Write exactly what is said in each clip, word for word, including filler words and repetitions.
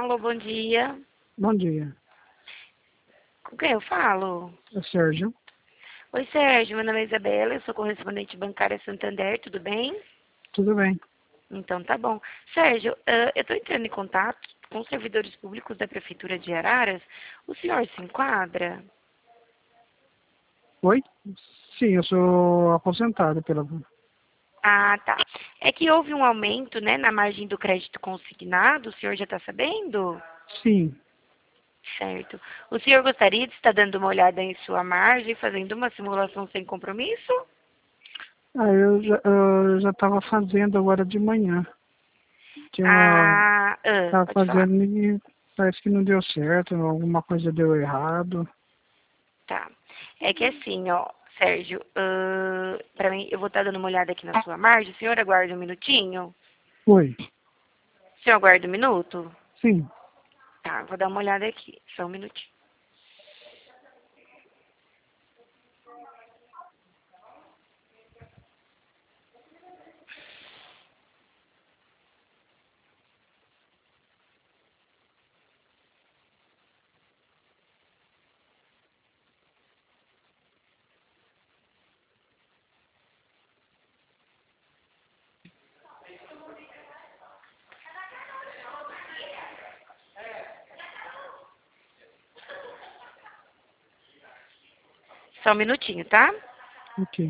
Alô, bom dia. Bom dia, Com quem eu falo? é Sérgio. Oi, Sérgio. Meu nome é Isabela, eu sou correspondente bancária Santander, tudo bem? Tudo bem? Então tá bom. Sérgio, ah, eu estou entrando em contato com os servidores públicos da Prefeitura de Araras. O senhor se enquadra? Oi? Sim, eu sou aposentado pela... Ah, tá. É que houve um aumento, né, na margem do crédito consignado, o senhor já está sabendo? Sim. Certo. O senhor gostaria de estar dando uma olhada em sua margem, fazendo uma simulação sem compromisso? Ah, eu já, eu já estava fazendo agora de manhã. Tinha uma... Ah, ah, Estava pode falar. fazendo e parece que não deu certo, alguma coisa deu errado. Tá. É que assim, ó, Sérgio, uh, para mim, eu vou estar dando uma olhada aqui na sua margem. O senhor aguarda um minutinho? Oi? O senhor aguarda um minuto? Sim. Tá, vou dar uma olhada aqui. Só um minutinho. Só um minutinho, tá? Ok.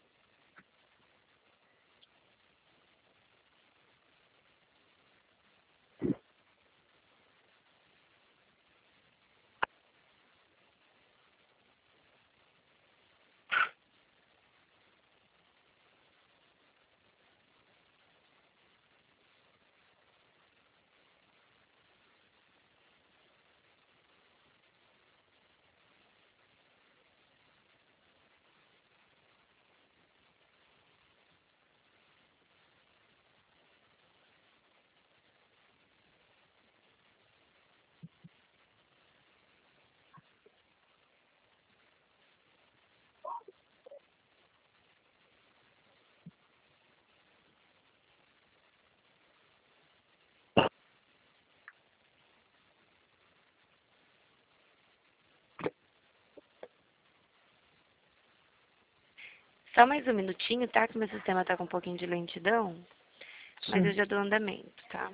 Só mais um minutinho, tá? Que meu sistema tá com um pouquinho de lentidão. Mas eu já Certo. dou andamento, tá?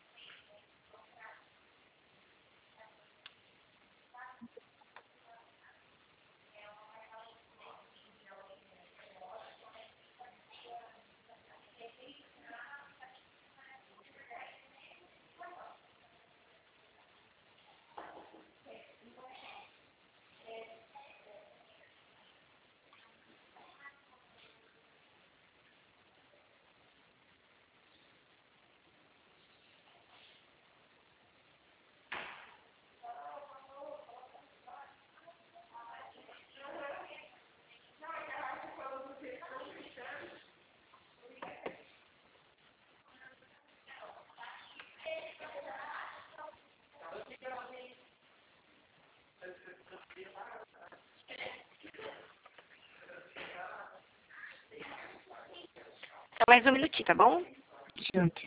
Só mais um minutinho, tá bom? Certo.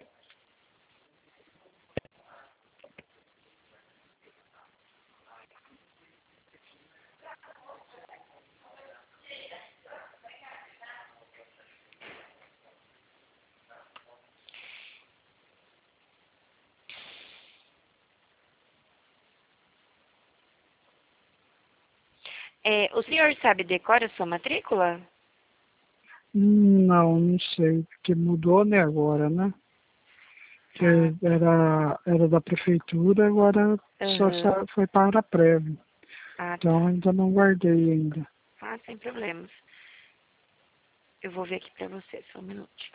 É, o senhor sabe decora a sua matrícula? Hum, Não, não sei, porque mudou, né, agora, né? Que Ah, tá. era, era da prefeitura, agora só Aham. sa- foi para a prévia. Ah, Então tá. ainda não guardei ainda. Ah, sem problemas. Eu vou ver aqui pra você, só um minutinho.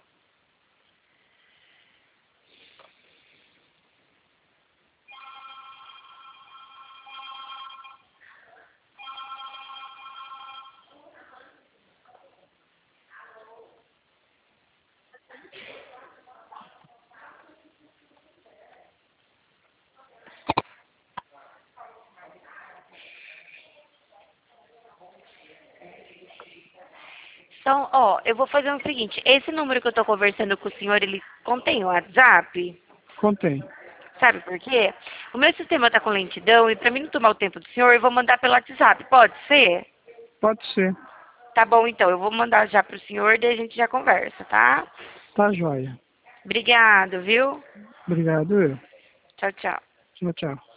Então, ó, eu vou fazer o seguinte. Esse número que eu tô conversando com o senhor, ele contém o WhatsApp? Contém. Sabe por quê? O meu sistema tá com lentidão e pra mim não tomar o tempo do senhor, eu vou mandar pelo WhatsApp. Pode ser? Pode ser. Tá bom, então. Eu vou mandar já pro senhor, daí a gente já conversa, tá? Tá joia. Obrigado, viu? Obrigado, eu. Tchau, tchau. Tchau, tchau.